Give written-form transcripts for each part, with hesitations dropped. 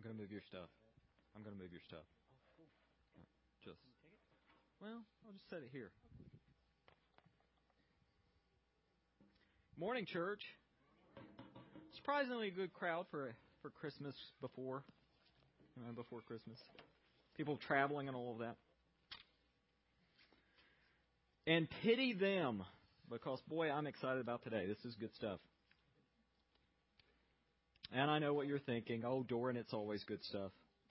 going to move your stuff. I'm going to move your stuff. I'll just set it here. Morning, church. Surprisingly good crowd for Christmas before Christmas. People traveling and all of that. And pity them, because, boy, I'm excited about today. This is good stuff. And I know what you're thinking. Oh, Doran, it's always good stuff.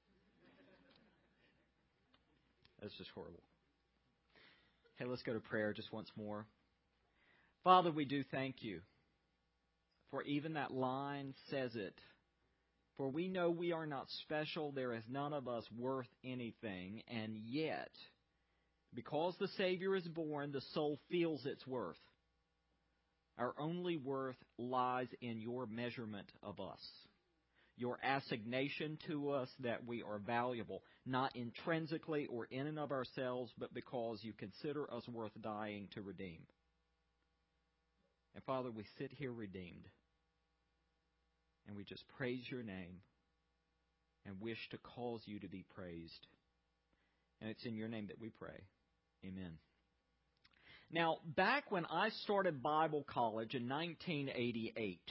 That's just horrible. Hey, let's go to prayer just once more. Father, we do thank you. For even that line says it. For we know we are not special. There is none of us worth anything. And yet, because the Savior is born, the soul feels its worth. Our only worth lies in your measurement of us. Your assignation to us that we are valuable, not intrinsically or in and of ourselves, but because you consider us worth dying to redeem. And Father, we sit here redeemed. And we just praise your name and wish to cause you to be praised. And it's in your name that we pray. Amen. Now, back when I started Bible college in 1988,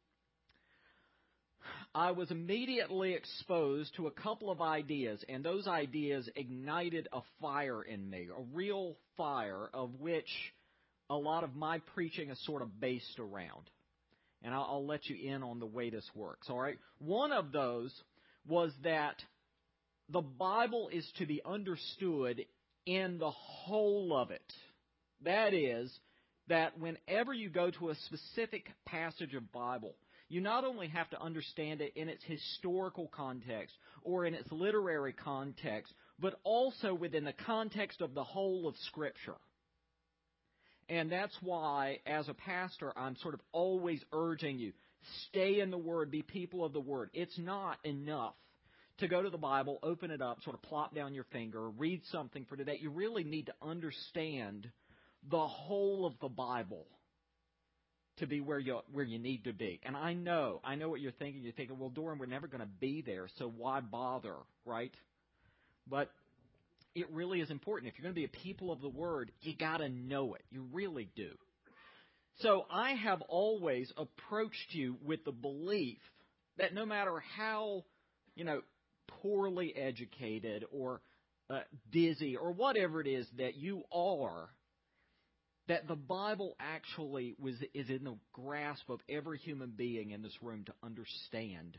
I was immediately exposed to a couple of ideas, and those ideas ignited a fire in me, a real fire of which a lot of my preaching is sort of based around. And I'll let you in on the way this works, all right? One of those was that the Bible is to be understood in the whole of it. That is, that whenever you go to a specific passage of Bible, you not only have to understand it in its historical context or in its literary context, but also within the context of the whole of Scripture. And that's why, as a pastor, I'm sort of always urging you, stay in the Word, be people of the Word. It's not enough to go to the Bible, open it up, sort of plop down your finger, read something for today. You really need to understand the whole of the Bible to be where you need to be. And I know what you're thinking. You're thinking, well, Doran, we're never going to be there, so why bother, right? But it really is important. If you're going to be a people of the Word, you got to know it. You really do. So I have always approached you with the belief that no matter how, poorly educated or busy or whatever it is that you are, that the Bible actually is in the grasp of every human being in this room to understand.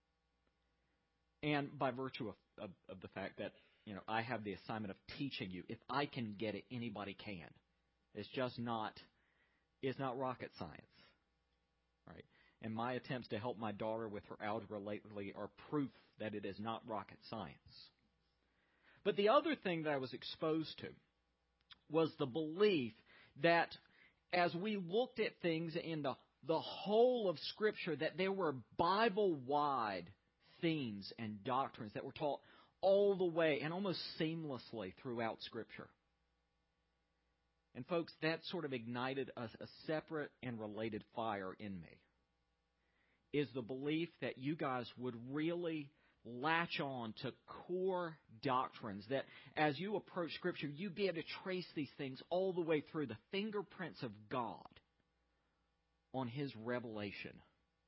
And by virtue of the fact that, I have the assignment of teaching you. If I can get it, anybody can. It's not rocket science. Right? And my attempts to help my daughter with her algebra lately are proof that it is not rocket science. But the other thing that I was exposed to was the belief that as we looked at things in the whole of Scripture, that there were Bible-wide themes and doctrines that were taught all the way and almost seamlessly throughout Scripture. And folks, that sort of ignited a separate and related fire in me, is the belief that you guys would really latch on to core doctrines, that as you approach Scripture, you'd be able to trace these things all the way through the fingerprints of God on His revelation.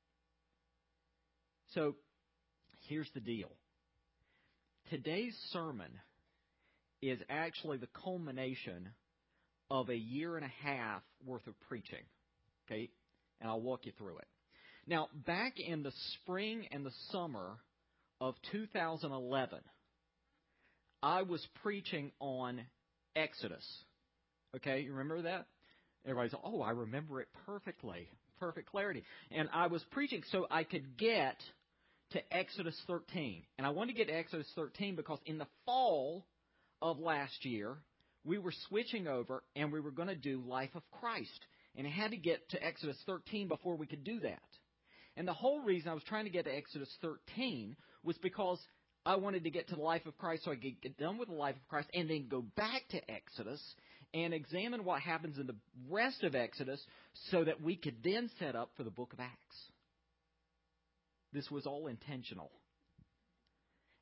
So, here's the deal. Today's sermon is actually the culmination of a year and a half worth of preaching. Okay? And I'll walk you through it. Now, back in the spring and the summer of 2011, I was preaching on Exodus. Okay, you remember that? Everybody's, I remember it perfectly. Perfect clarity. And I was preaching so I could get to Exodus 13. And I wanted to get to Exodus 13 because in the fall of last year, we were switching over and we were going to do Life of Christ. And I had to get to Exodus 13 before we could do that. And the whole reason I was trying to get to Exodus 13 was because I wanted to get to the life of Christ so I could get done with the life of Christ and then go back to Exodus and examine what happens in the rest of Exodus so that we could then set up for the book of Acts. This was all intentional.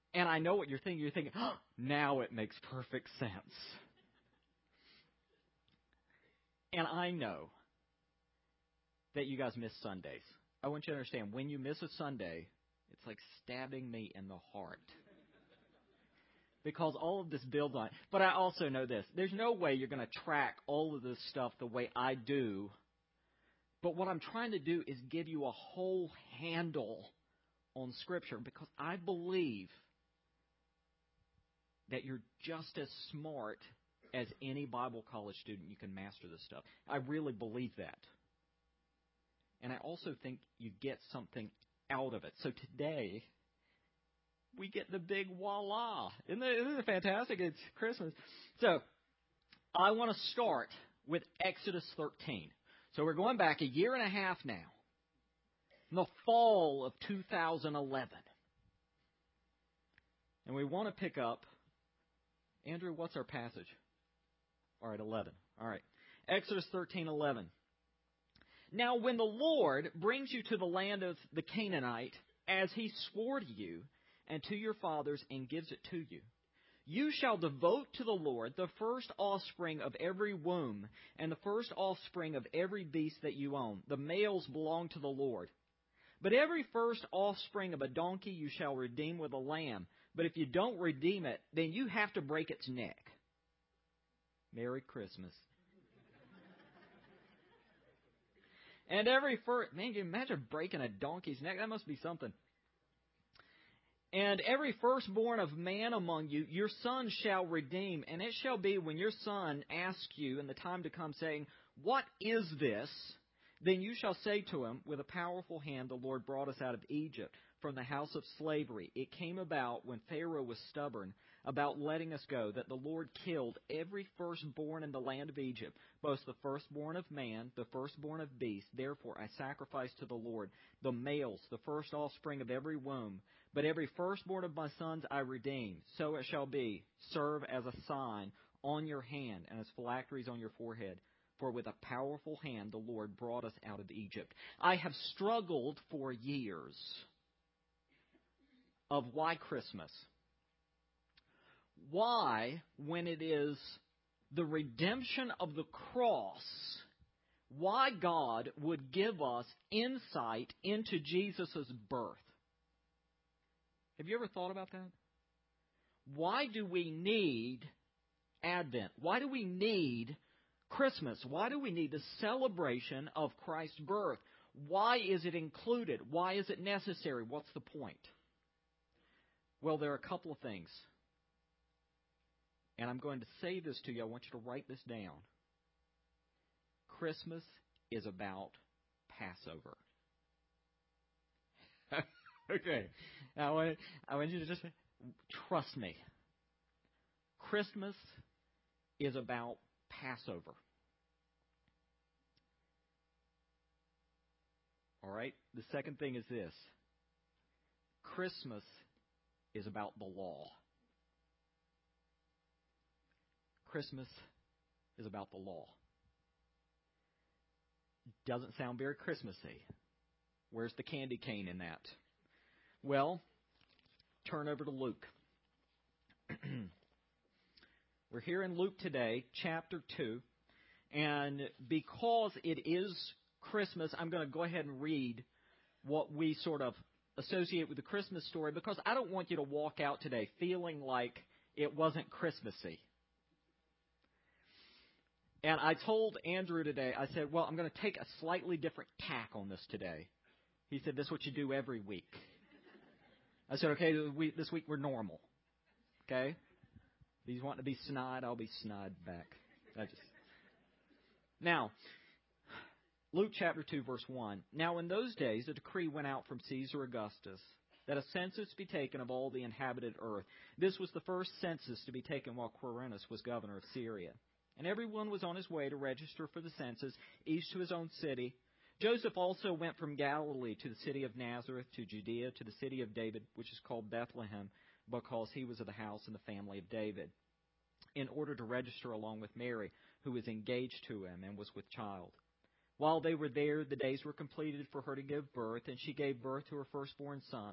And I know what you're thinking. You're thinking, oh, now it makes perfect sense. And I know that you guys miss Sundays. I want you to understand, when you miss a Sunday, it's like stabbing me in the heart. Because all of this builds on it. But I also know this. There's no way you're going to track all of this stuff the way I do. But what I'm trying to do is give you a whole handle on Scripture, because I believe that you're just as smart as any Bible college student. You can master this stuff. I really believe that. And I also think you get something out of it. So today, we get the big voila. Isn't it fantastic? It's Christmas. So I want to start with Exodus 13. So we're going back a year and a half now, in the fall of 2011. And we want to pick up, Andrew, what's our passage? All right, 11. All right. Exodus 13:11. Now when the Lord brings you to the land of the Canaanite, as he swore to you and to your fathers, and gives it to you, you shall devote to the Lord the first offspring of every womb, and the first offspring of every beast that you own. The males belong to the Lord. But every first offspring of a donkey you shall redeem with a lamb. But if you don't redeem it, then you have to break its neck. Merry Christmas. And every first... Man, can you imagine breaking a donkey's neck? That must be something. And every firstborn of man among you, your son shall redeem. And it shall be when your son asks you in the time to come, saying, what is this? Then you shall say to him, with a powerful hand the Lord brought us out of Egypt, from the house of slavery. It came about when Pharaoh was stubborn about letting us go, that the Lord killed every firstborn in the land of Egypt, both the firstborn of man, the firstborn of beast. Therefore I sacrifice to the Lord the males, the first offspring of every womb. But every firstborn of my sons I redeem. So it shall be. Serve as a sign on your hand, and as phylacteries on your forehead. For with a powerful hand the Lord brought us out of Egypt. I have struggled for years of why Christmas. Why, when it is the redemption of the cross, why God would give us insight into Jesus' birth. Have you ever thought about that? Why do we need Advent? Why do we need Christmas? Why do we need the celebration of Christ's birth? Why is it included? Why is it necessary? What's the point? Well, there are a couple of things. And I'm going to say this to you. I want you to write this down. Christmas is about Passover. Okay. Now, I want you to just trust me. Christmas is about Passover. All right? The second thing is this. Christmas is about the law. Christmas is about the law. Doesn't sound very Christmassy. Where's the candy cane in that? Well, turn over to Luke. We're here in Luke today, chapter 2. And because it is Christmas, I'm going to go ahead and read what we sort of associate with the Christmas story, because I don't want you to walk out today feeling like it wasn't Christmassy. And I told Andrew today, I said, well, I'm going to take a slightly different tack on this today. He said, this is what you do every week. I said, okay, this week we're normal. Okay? If he's wanting to be snide, I'll be snide back. Now, Luke chapter 2, verse 1. Now in those days a decree went out from Caesar Augustus that a census be taken of all the inhabited earth. This was the first census to be taken while Quirinius was governor of Syria. And everyone was on his way to register for the census, each to his own city. Joseph also went from Galilee to the city of Nazareth, to Judea, to the city of David, which is called Bethlehem, because he was of the house and the family of David, in order to register along with Mary, who was engaged to him and was with child. While they were there, the days were completed for her to give birth, and she gave birth to her firstborn son.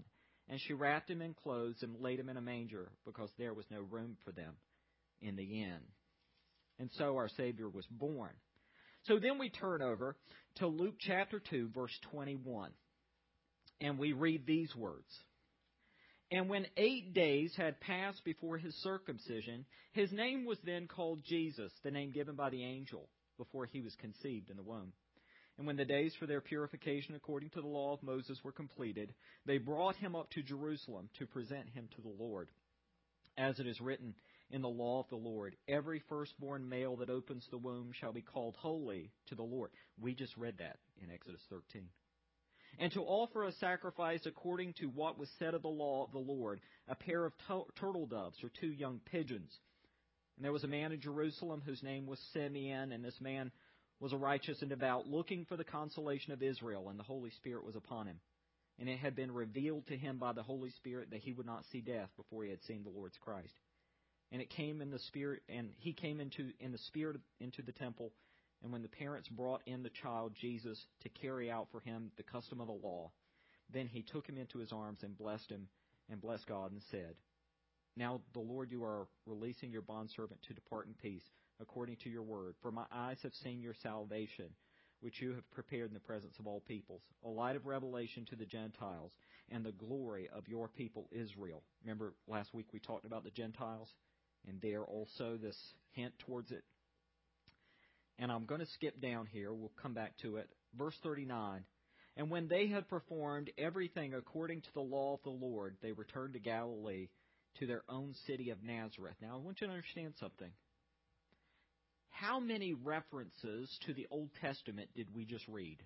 And she wrapped him in clothes and laid him in a manger, because there was no room for them in the inn. And so our Savior was born. So then we turn over to Luke chapter 2, verse 21. And we read these words. And when 8 days had passed before his circumcision, his name was then called Jesus, the name given by the angel before he was conceived in the womb. And when the days for their purification according to the law of Moses were completed, they brought him up to Jerusalem to present him to the Lord. As it is written in the law of the Lord, every firstborn male that opens the womb shall be called holy to the Lord. We just read that in Exodus 13. And to offer a sacrifice according to what was said of the law of the Lord, a pair of turtle doves or 2 young pigeons. And there was a man in Jerusalem whose name was Simeon, and this man was a righteous and devout, looking for the consolation of Israel, and the Holy Spirit was upon him. And it had been revealed to him by the Holy Spirit that he would not see death before he had seen the Lord's Christ. And it came in the Spirit, and he came in the Spirit into the temple. And when the parents brought in the child Jesus to carry out for him the custom of the law, then he took him into his arms and blessed him and blessed God and said, Now the Lord, you are releasing your bondservant to depart in peace according to your word. For my eyes have seen your salvation, which you have prepared in the presence of all peoples, a light of revelation to the Gentiles and the glory of your people Israel. Remember last week we talked about the Gentiles, and there also this hint towards it. And I'm going to skip down here. We'll come back to it. Verse 39. And when they had performed everything according to the law of the Lord, they returned to Galilee, to their own city of Nazareth. Now, I want you to understand something. How many references to the Old Testament did we just read?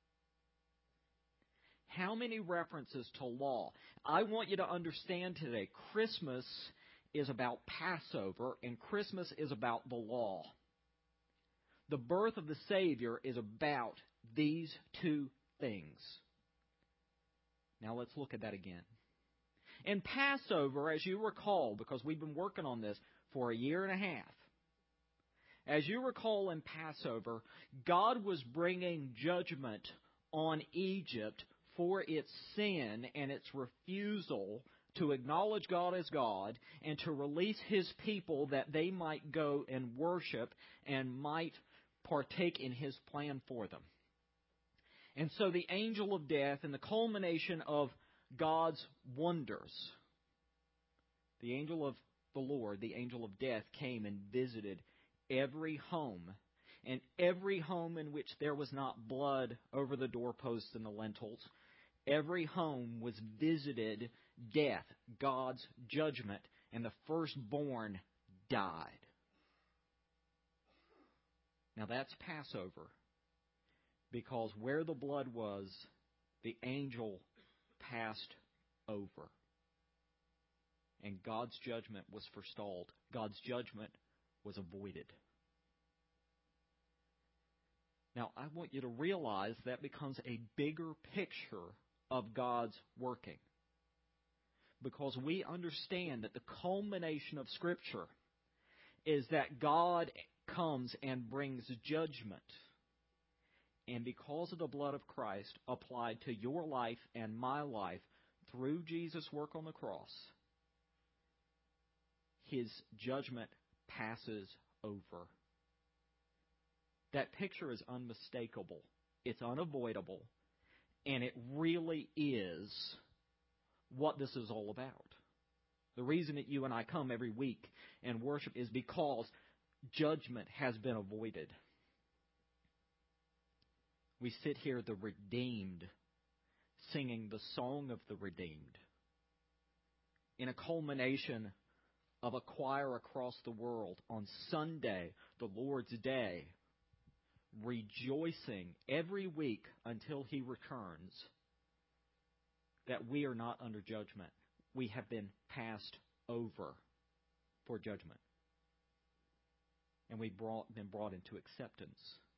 How many references to law? I want you to understand today, Christmas is about Passover, and Christmas is about the law. The birth of the Savior is about these 2 things. Now let's look at that again. In Passover, as you recall, because we've been working on this for a year and a half, as you recall in Passover, God was bringing judgment on Egypt for its sin and its refusal to acknowledge God as God and to release His people that they might go and worship and might partake in His plan for them. And so the angel of death, and the culmination of God's wonders, the angel of the Lord, the angel of death, came and visited every home, and every home in which there was not blood over the doorposts and the lintels, every home was visited death, God's judgment, and the firstborn died. Now that's Passover, because where the blood was, the angel passed over. And God's judgment was forestalled. God's judgment was avoided. Now, I want you to realize that becomes a bigger picture of God's working. Because we understand that the culmination of Scripture is that God comes and brings judgment. And because of the blood of Christ applied to your life and my life through Jesus' work on the cross, His judgment passes over. That picture is unmistakable. It's unavoidable. And it really is what this is all about. The reason that you and I come every week and worship is because judgment has been avoided. We sit here, the redeemed, singing the song of the redeemed, in a culmination of a choir across the world on Sunday, the Lord's Day, rejoicing every week until He returns that we are not under judgment. We have been passed over for judgment. And we've been brought into acceptance.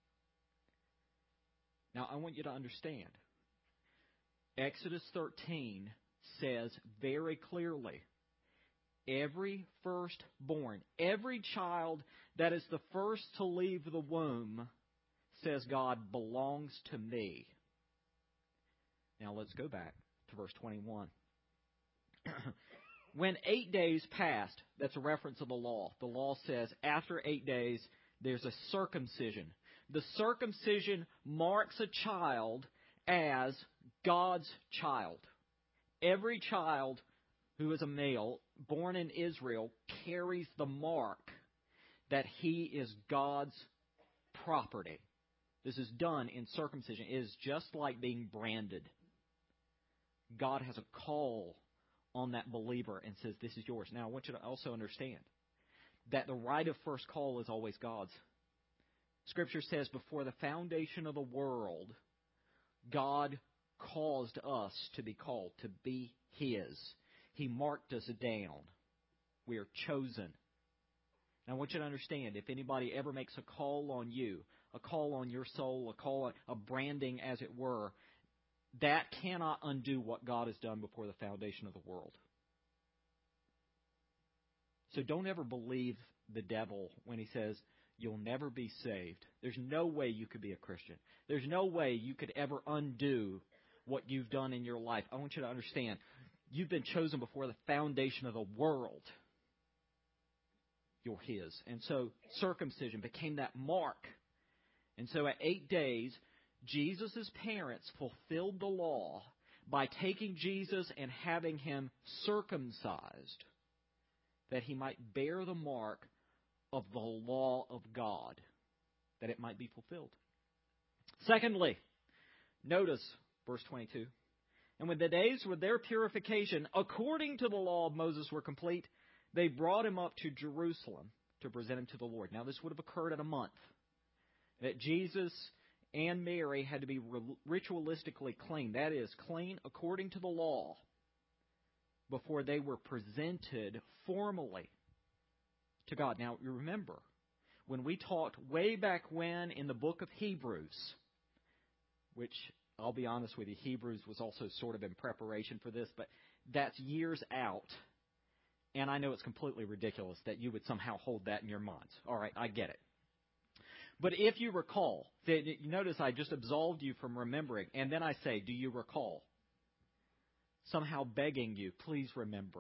Now, I want you to understand, Exodus 13 says very clearly, every firstborn, every child that is the first to leave the womb, says God, belongs to me. Now let's go back to verse 21. When 8 days passed, that's a reference of the law. The law says after 8 days, there's a circumcision. The circumcision marks a child as God's child. Every child who is a male, born in Israel, carries the mark that he is God's property. This is done in circumcision. It is just like being branded. God has a call on that believer and says, this is yours. Now, I want you to also understand that the right of first call is always God's. Scripture says, before the foundation of the world, God caused us to be called, to be His. He marked us down. We are chosen. Now, I want you to understand, if anybody ever makes a call on you, a call on your soul, a call on a branding, as it were, that cannot undo what God has done before the foundation of the world. So don't ever believe the devil when he says, you'll never be saved. There's no way you could be a Christian. There's no way you could ever undo what you've done in your life. I want you to understand, you've been chosen before the foundation of the world. You're His. And so circumcision became that mark. And so at 8 days, Jesus' parents fulfilled the law by taking Jesus and having Him circumcised, that He might bear the mark of the law of God, that it might be fulfilled. Secondly, notice verse 22. And when the days of their purification, according to the law of Moses, were complete, they brought Him up to Jerusalem to present Him to the Lord. Now, this would have occurred in a month, that Jesus and Mary had to be ritualistically clean. That is, clean according to the law, before they were presented formally to God. Now, you remember, when we talked way back when in the book of Hebrews, which, I'll be honest with you, Hebrews was also sort of in preparation for this, but that's years out. And I know it's completely ridiculous that you would somehow hold that in your minds. All right, I get it. But if you recall, you notice I just absolved you from remembering, and then I say, do you recall? Somehow begging you, please remember.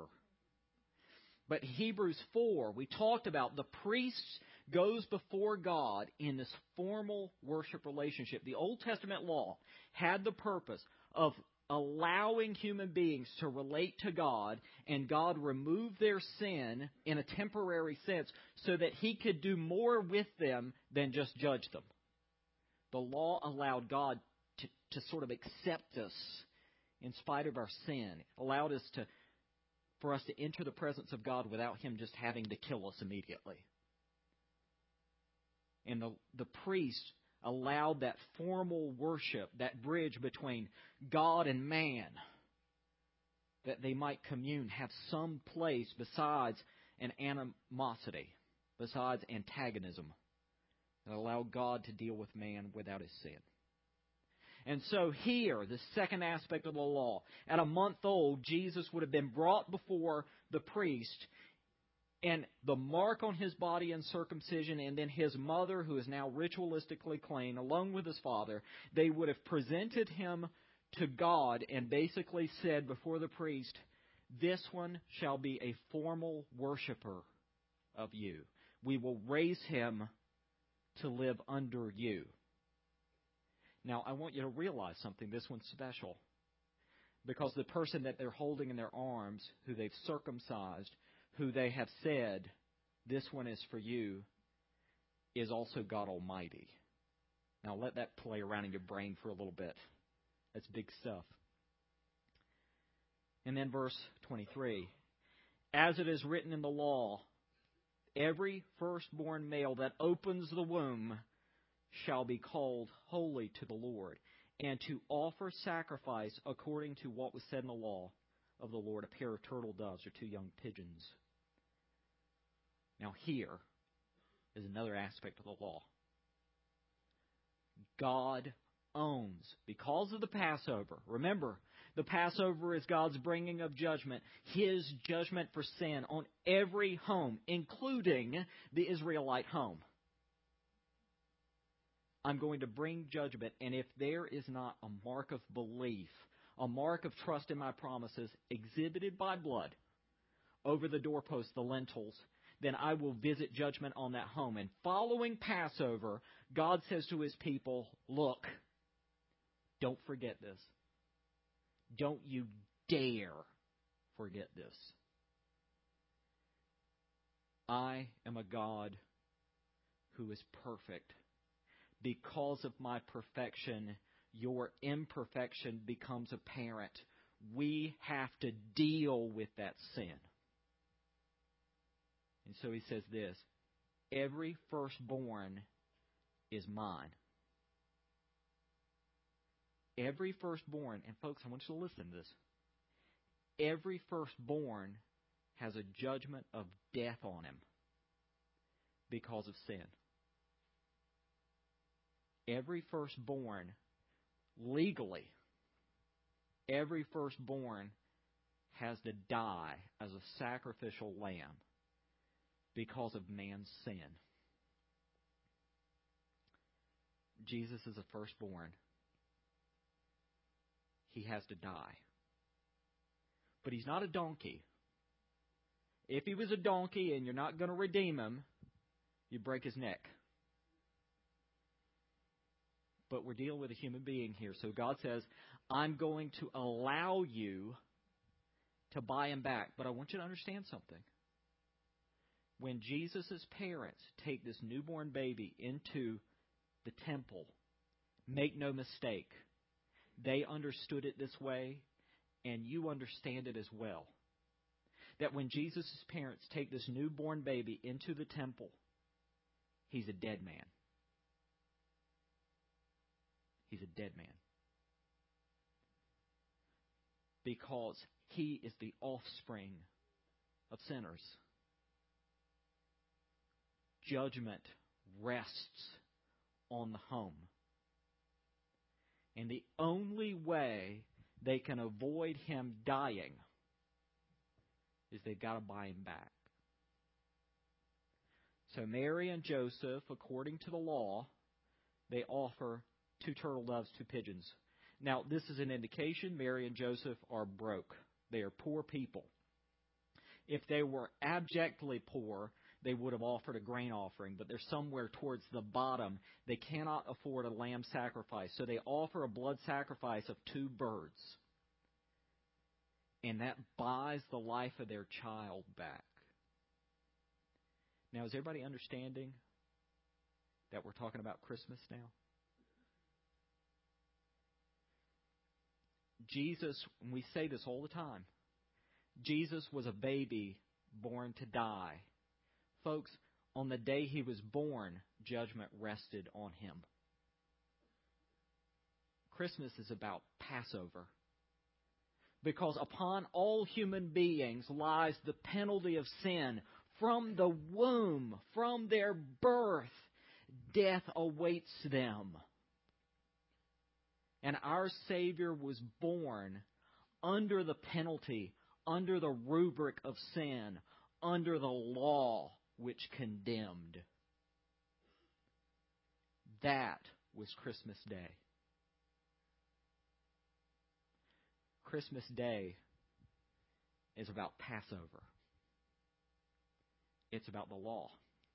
But Hebrews 4, we talked about the priest goes before God in this formal worship relationship. The Old Testament law had the purpose of allowing human beings to relate to God, and God removed their sin in a temporary sense so that He could do more with them than just judge them. The law allowed God to sort of accept us in spite of our sin. It allowed us for us to enter the presence of God without Him just having to kill us immediately. And the priest allowed that formal worship, that bridge between God and man, that they might commune, have some place besides an animosity, besides antagonism, that allow God to deal with man without his sin. And so here, the second aspect of the law, at a month old, Jesus would have been brought before the priest, and the mark on his body in circumcision, and then his mother, who is now ritualistically clean, along with his father, they would have presented him to God and basically said before the priest, this one shall be a formal worshiper of you. We will raise him to live under you. Now, I want you to realize something. This one's special. Because the person that they're holding in their arms, who they've circumcised, who they have said, this one is for you, is also God Almighty. Now, let that play around in your brain for a little bit. That's big stuff. And then verse 23. As it is written in the law, every firstborn male that opens the womb shall be called holy to the Lord, and to offer sacrifice according to what was said in the law of the Lord, a pair of turtle doves or 2 young pigeons. Now here is another aspect of the law. God owns, because of the Passover. Remember, the Passover is God's bringing of judgment, His judgment for sin on every home, including the Israelite home. I'm going to bring judgment, and if there is not a mark of belief a mark of trust in my promises, exhibited by blood, over the doorposts, the lintels, then I will visit judgment on that home. And following Passover, God says to His people, look, don't forget this. Don't you dare forget this. I am a God who is perfect. Because of my perfection, your imperfection becomes apparent. We have to deal with that sin. And so He says this, every firstborn is mine. Every firstborn, and folks, I want you to listen to this. Every firstborn has a judgment of death on him because of sin. Every firstborn, legally, every firstborn has to die as a sacrificial lamb because of man's sin. Jesus is a firstborn. He has to die. But He's not a donkey. If He was a donkey and you're not going to redeem Him, you break His neck. But we're dealing with a human being here. So God says, I'm going to allow you to buy Him back. But I want you to understand something. When Jesus' parents take this newborn baby into the temple, make no mistake, they understood it this way, and you understand it as well. That when Jesus' parents take this newborn baby into the temple, he's a dead man. He's a dead man. Because he is the offspring of sinners. Judgment rests on the home. And the only way they can avoid him dying is they've got to buy him back. So Mary and Joseph, according to the law, they offer 2 turtle doves, 2 pigeons. Now, this is an indication Mary and Joseph are broke. They are poor people. If they were abjectly poor, they would have offered a grain offering, but they're somewhere towards the bottom. They cannot afford a lamb sacrifice, so they offer a blood sacrifice of 2 birds. And that buys the life of their child back. Now, is everybody understanding that we're talking about Christmas now? Jesus, and we say this all the time, Jesus was a baby born to die. Folks, on the day he was born, judgment rested on him. Christmas is about Passover. Because upon all human beings lies the penalty of sin. From the womb, from their birth, death awaits them. And our Savior was born under the penalty, under the rubric of sin, under the law which condemned. That was Christmas Day. Christmas Day is about Passover. It's about the law.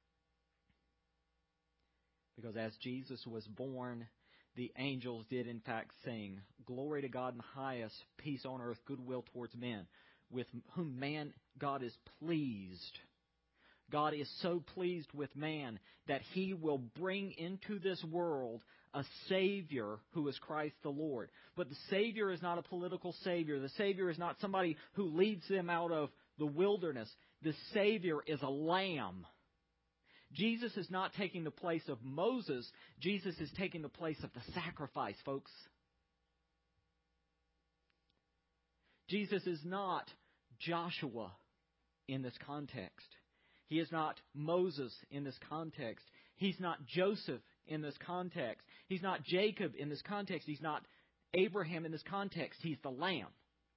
Because as Jesus was born, the angels did in fact sing, "Glory to God in the highest, peace on earth, goodwill towards men," with whom God is pleased. God is so pleased with man that He will bring into this world a Savior who is Christ the Lord. But the Savior is not a political Savior. The Savior is not somebody who leads them out of the wilderness. The Savior is a lamb. Jesus is not taking the place of Moses. Jesus is taking the place of the sacrifice, folks. Jesus is not Joshua in this context. He is not Moses in this context. He's not Joseph in this context. He's not Jacob in this context. He's not Abraham in this context. He's the Lamb.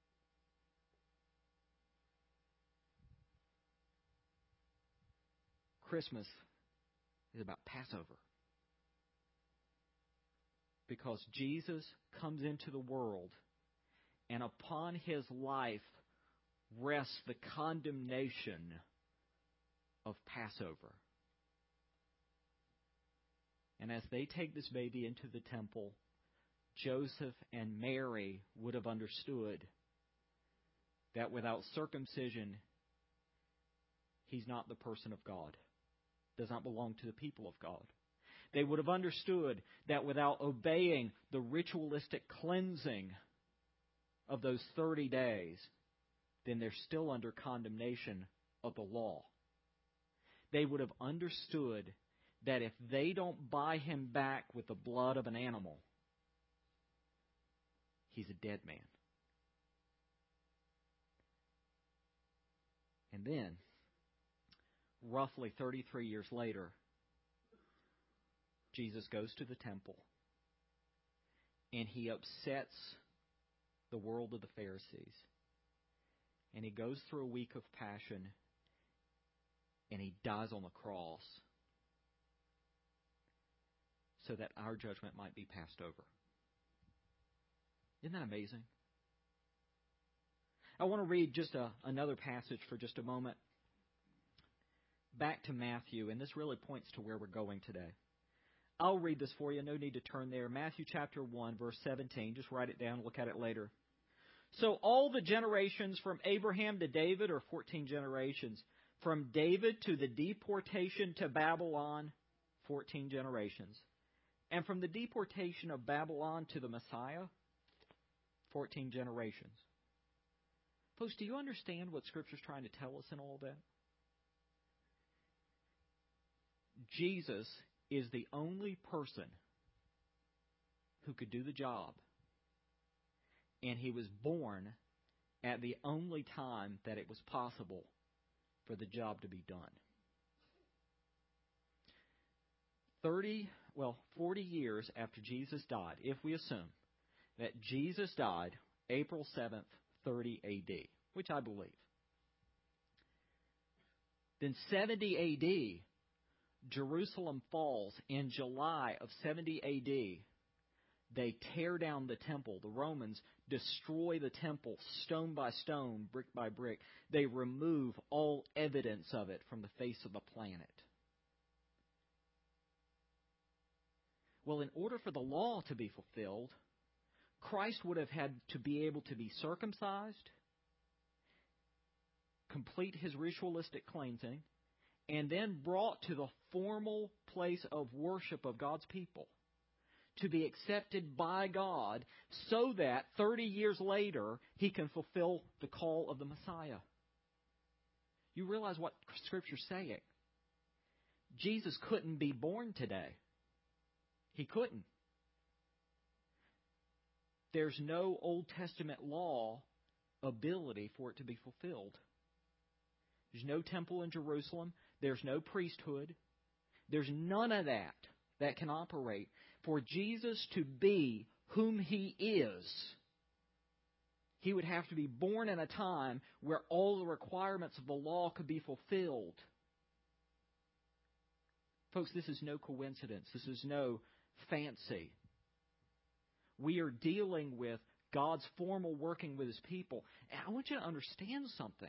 Christmas is about Passover. Because Jesus comes into the world and upon his life rests the condemnation of Passover. And as they take this baby into the temple, Joseph and Mary would have understood that without circumcision, he's not the person of God, does not belong to the people of God. They would have understood that without obeying the ritualistic cleansing of those 30 days, then they're still under condemnation of the law. They would have understood that if they don't buy him back with the blood of an animal, he's a dead man. And then, roughly 33 years later, Jesus goes to the temple and he upsets the world of the Pharisees. And he goes through a week of passion and he dies on the cross so that our judgment might be passed over. Isn't that amazing? I want to read just another passage for just a moment. Back to Matthew, and this really points to where we're going today. I'll read this for you. No need to turn there. Matthew chapter 1, verse 17. Just write it down. Look at it later. So all the generations from Abraham to David are 14 generations. From David to the deportation to Babylon, 14 generations. And from the deportation of Babylon to the Messiah, 14 generations. Folks, do you understand what Scripture's trying to tell us in all that? Jesus is the only person who could do the job. And he was born at the only time that it was possible for the job to be done. 40 years after Jesus died, if we assume that Jesus died April 7th, 30 A.D., which I believe. Then 70 A.D., Jerusalem falls. In July of 70 A.D., they tear down the temple. The Romans destroy the temple stone by stone, brick by brick. They remove all evidence of it from the face of the planet. Well, in order for the law to be fulfilled, Christ would have had to be able to be circumcised, complete his ritualistic cleansing, and then brought to the formal place of worship of God's people to be accepted by God so that 30 years later he can fulfill the call of the Messiah. You realize what Scripture's saying. Jesus couldn't be born today. He couldn't. There's no Old Testament law ability for it to be fulfilled. There's no temple in Jerusalem. There's no priesthood. There's none of that can operate. For Jesus to be whom he is, he would have to be born in a time where all the requirements of the law could be fulfilled. Folks, this is no coincidence. This is no fancy. We are dealing with God's formal working with his people. And I want you to understand something.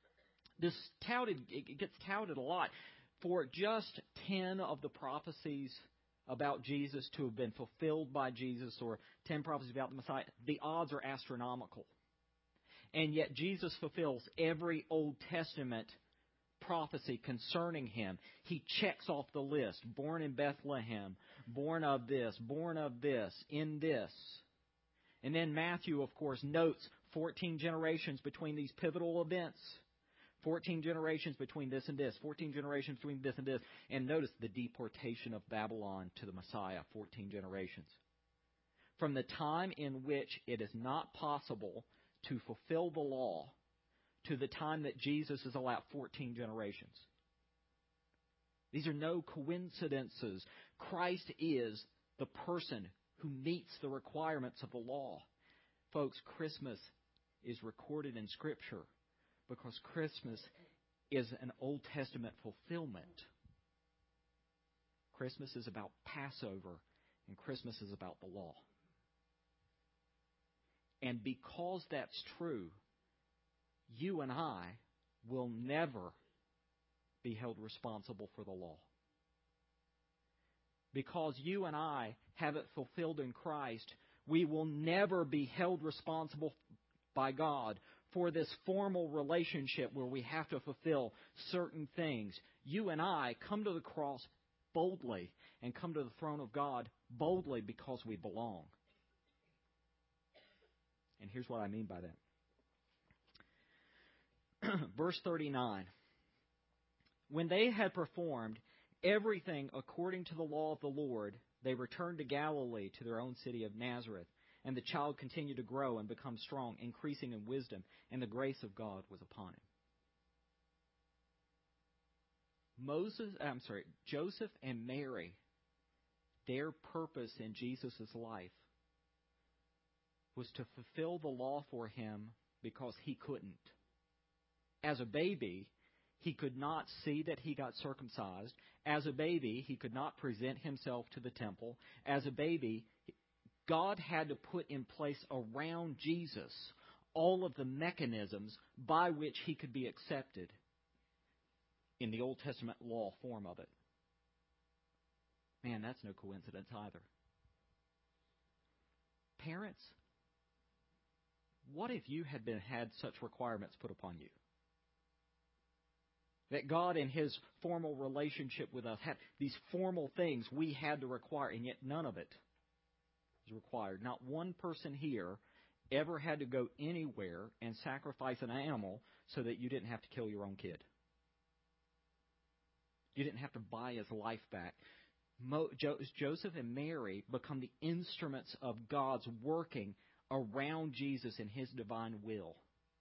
It gets touted a lot. For just 10 of the prophecies about Jesus to have been fulfilled by Jesus, or 10 prophecies about the Messiah, the odds are astronomical. And yet Jesus fulfills every Old Testament prophecy concerning him. He checks off the list. Born in Bethlehem, born of this, in this. And then Matthew, of course, notes 14 generations between these pivotal events. 14 generations between this and this. 14 generations between this and this. And notice the deportation of Babylon to the Messiah. 14 generations. From the time in which it is not possible to fulfill the law to the time that Jesus is allowed, 14 generations. These are no coincidences. Christ is the person who meets the requirements of the law. Folks, Christmas is recorded in Scripture because Christmas is an Old Testament fulfillment. Christmas is about Passover, and Christmas is about the law. And because that's true, you and I will never be held responsible for the law. Because you and I have it fulfilled in Christ, we will never be held responsible by God for this formal relationship where we have to fulfill certain things. You and I come to the cross boldly and come to the throne of God boldly because we belong. And here's what I mean by that. Verse 39. When they had performed everything according to the law of the Lord, they returned to Galilee, to their own city of Nazareth. And the child continued to grow and become strong, increasing in wisdom, and the grace of God was upon him. Joseph and Mary, their purpose in Jesus' life was to fulfill the law for him because he couldn't. As a baby, he could not see that he got circumcised. As a baby, he could not present himself to the temple. As a baby, God had to put in place around Jesus all of the mechanisms by which he could be accepted in the Old Testament law form of it. Man, that's no coincidence either. Parents, what if you had such requirements put upon you? That God in His formal relationship with us had these formal things we had to require, and yet none of it is required. Not one person here ever had to go anywhere and sacrifice an animal so that you didn't have to kill your own kid. You didn't have to buy his life back. Joseph and Mary become the instruments of God's working around Jesus in His divine will.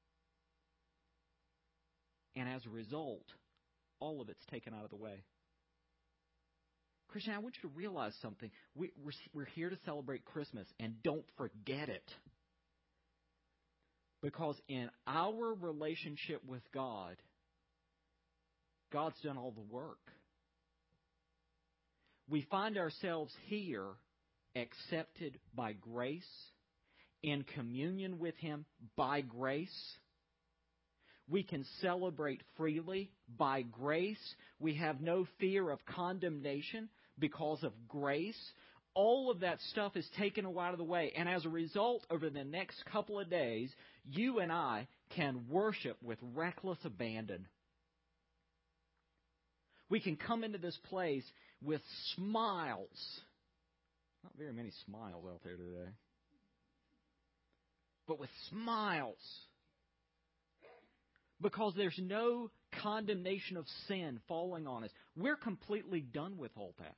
And as a result, all of it's taken out of the way. Christian, I want you to realize something. We're here to celebrate Christmas, and don't forget it. Because in our relationship with God, God's done all the work. We find ourselves here accepted by grace, in communion with Him by grace. We can celebrate freely by grace. We have no fear of condemnation because of grace. All of that stuff is taken out of the way. And as a result, over the next couple of days, you and I can worship with reckless abandon. We can come into this place with smiles. Not very many smiles out there today. But with smiles. Because there's no condemnation of sin falling on us. We're completely done with all that.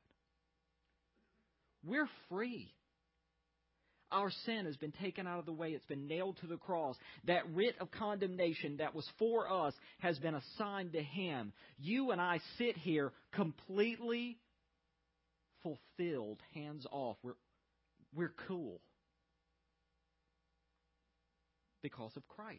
We're free. Our sin has been taken out of the way. It's been nailed to the cross. That writ of condemnation that was for us has been assigned to Him. You and I sit here completely fulfilled, hands off. We're cool. Because of Christ.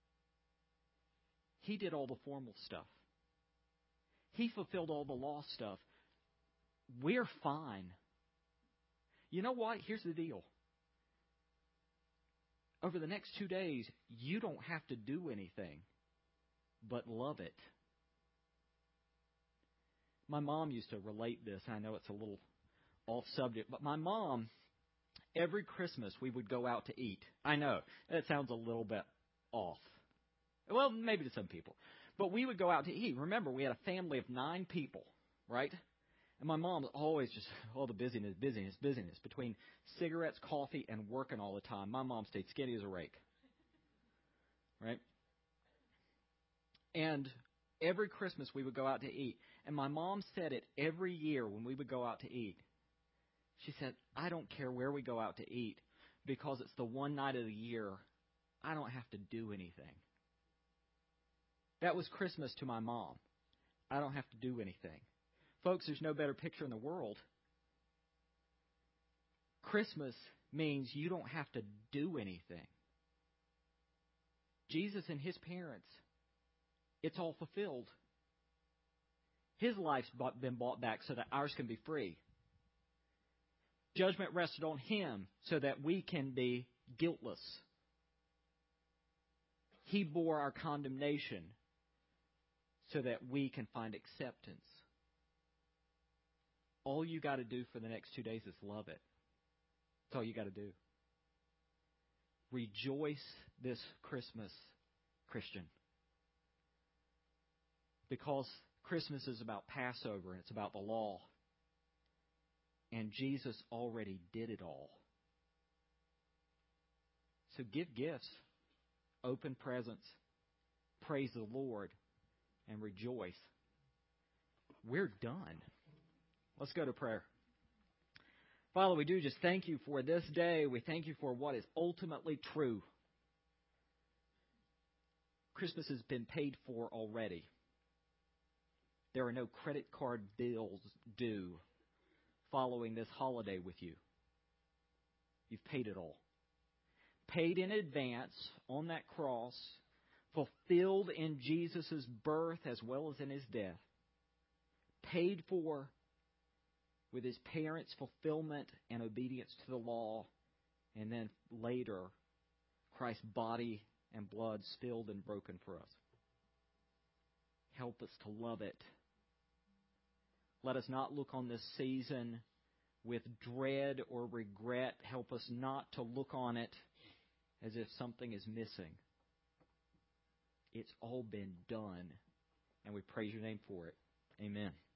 He did all the formal stuff. He fulfilled all the law stuff. We're fine. You know what? Here's the deal. Over the next 2 days, you don't have to do anything but love it. My mom used to relate this. I know it's a little off subject, but my mom, every Christmas we would go out to eat. I know, that sounds a little bit off. Well, maybe to some people. But we would go out to eat. Remember, we had a family of 9 people, right? And my mom was always just, the busyness. Between cigarettes, coffee, and working all the time. My mom stayed skinny as a rake. Right? And every Christmas we would go out to eat. And my mom said it every year when we would go out to eat. She said, I don't care where we go out to eat because it's the one night of the year I don't have to do anything. That was Christmas to my mom. I don't have to do anything. Folks, there's no better picture in the world. Christmas means you don't have to do anything. Jesus and His parents, it's all fulfilled. His life's been bought back so that ours can be free. Judgment rested on Him so that we can be guiltless He bore our condemnation so that we can find acceptance. All you got to do for the next 2 days is love it. That's all you got to do. Rejoice this Christmas, Christian. Because Christmas is about Passover and it's about the law. And Jesus already did it all. So give gifts, open presents, praise the Lord, and rejoice. We're done. Let's go to prayer. Father, we do just thank you for this day. We thank you for what is ultimately true. Christmas has been paid for already. There are no credit card bills due following this holiday with you. You've paid it all. Paid in advance on that cross, fulfilled in Jesus' birth as well as in His death. Paid for with His parents' fulfillment and obedience to the law, and then later, Christ's body and blood spilled and broken for us. Help us to love it. Let us not look on this season with dread or regret. Help us not to look on it as if something is missing. It's all been done, and we praise your name for it. Amen.